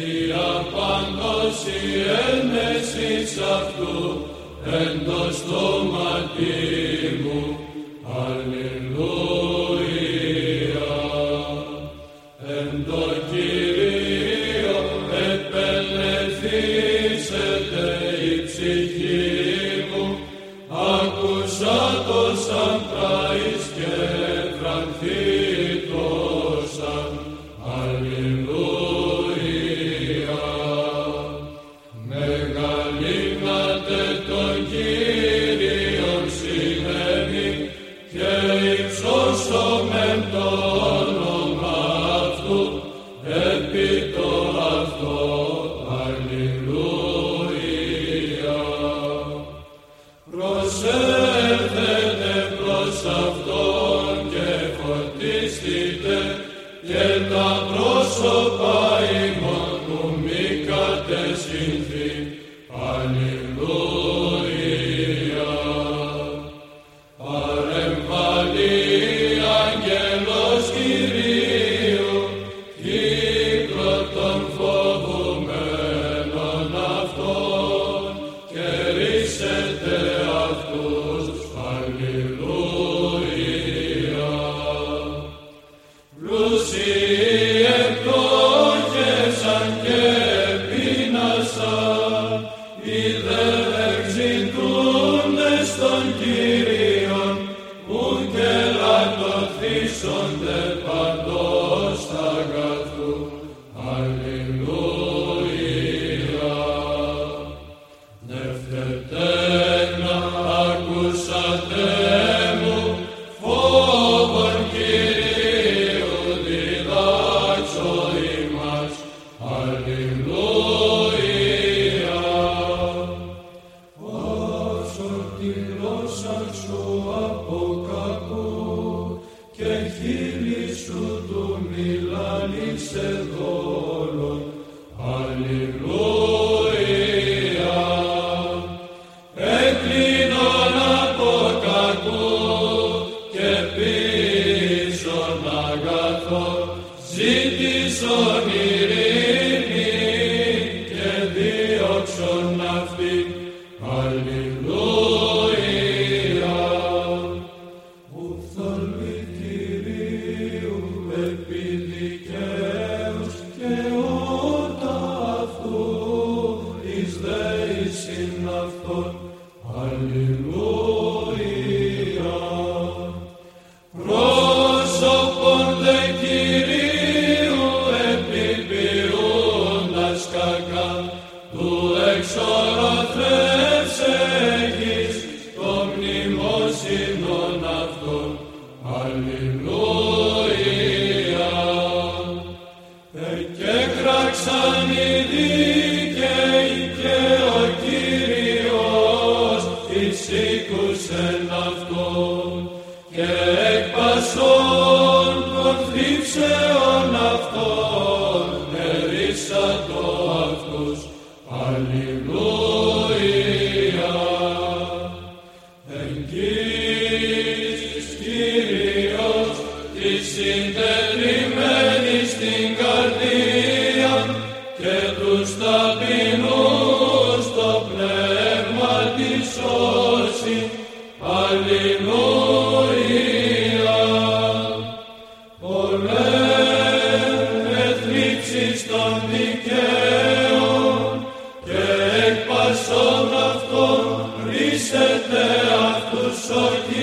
εν το στόματι μου, αλληλούια. Εν το Κυρίο επελεθύσεται η ψυχή μου, άκουσα το σαν πράης και φρανθήτωσαν, αλληλούια. Μεγαλύνατε τον Κύριον συνέμη και υψώσομεν το όνομα αυτού επί το αυτό, αλληλούια. Προσέλθετε προς αυτόν και φωτίστητε και τα πρόσωπα ημών που μη κατεσχυνθεί, αλληλούια. Παρεμβάλλει αγγέλος Κυρίου, κύκλο των φοβουμένων αυτών, και ρίσετε αυτούς, αλληλούια. Πλούσιοι ευλόγησαν και επείνασαν, οι δε εξητούντες των Κύριων, που και λατωθήσονται παντός αγαθού, αλληλούια. Νευτετένα ακούσατε μου, φόβον Κυρίου διδάξω ημάς, αλληλούια. Όσο τη γλώσσα σου από κακού και χείλη σου του μιλάνει σε δόλον, αλληλούια. Έκλεινον από κακού και πίσον αγαθό, ζήτησον ειρήνη και δίωξον αυτή, αλληλούια. Ουφθαλμή Κυρίου επί δικαίους και ότα αυτού εις δέησιν αυτόν, αλληλούια. Πρόσωπον δε Κυρίου επιποιούντας κακά, του εξορροθρεύσεχεις το μνημόσυνον αυτόν, αλληλούια. Εκέκραξαν οι δίκαιοι και ο Κύριος εισήκουσεν αυτόν, και εκ πασών των θλίψεων αυτών ερίσατο αυτούς, αλληλούια. Εγγύς Κύριος της συντετριμένης στην καρδία και τους ταπεινούς το πνεύμα της σώσει, αλληλούια. Πολλές θλίψεις των δικαίων και εκ πασών αυτών ρίσεται αυτούς ο